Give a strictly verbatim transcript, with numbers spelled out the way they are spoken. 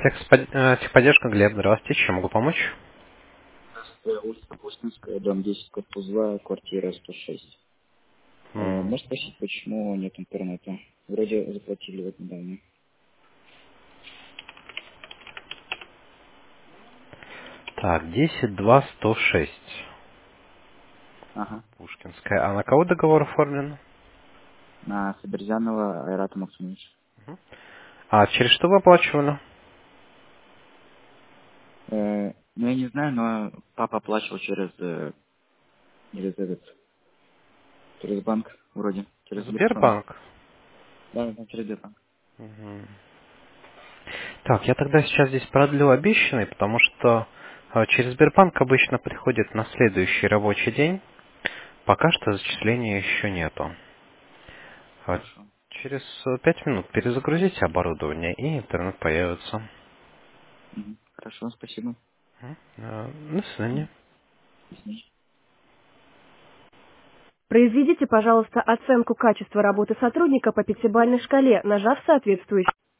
Техпод- э, Техподдержка, Глеб, здравствуйте, чем могу помочь? Здравствуйте, улица Пушкинская, дом десять, корпус два, квартира сто шесть. Э, М, Можно спросить, почему нет интернета? Вроде заплатили вот недавно. Так, десять два сто шесть. Ага. Пушкинская. А на кого договор оформлен? На Саберзянова Айрата Максимовича. А через что вы оплачивали? Э, ну, я не знаю, но папа оплачивал через, э, через этот, через банк, вроде, через Сбербанк. Сбербанк. Да, да, через Сбербанк. Мгм. Так, я тогда сейчас здесь продлю обещанный, потому что э, через Сбербанк обычно приходит на следующий рабочий день. Пока что зачисления еще нету. А Хорошо. через э, пять минут перезагрузите оборудование, и интернет появится. Мгм. Хорошо, спасибо. Мгм. Э, До свидания. Мгм. До свидания. Произведите, пожалуйста, оценку качества работы сотрудника по пятибалльной шкале, нажав соответствующий.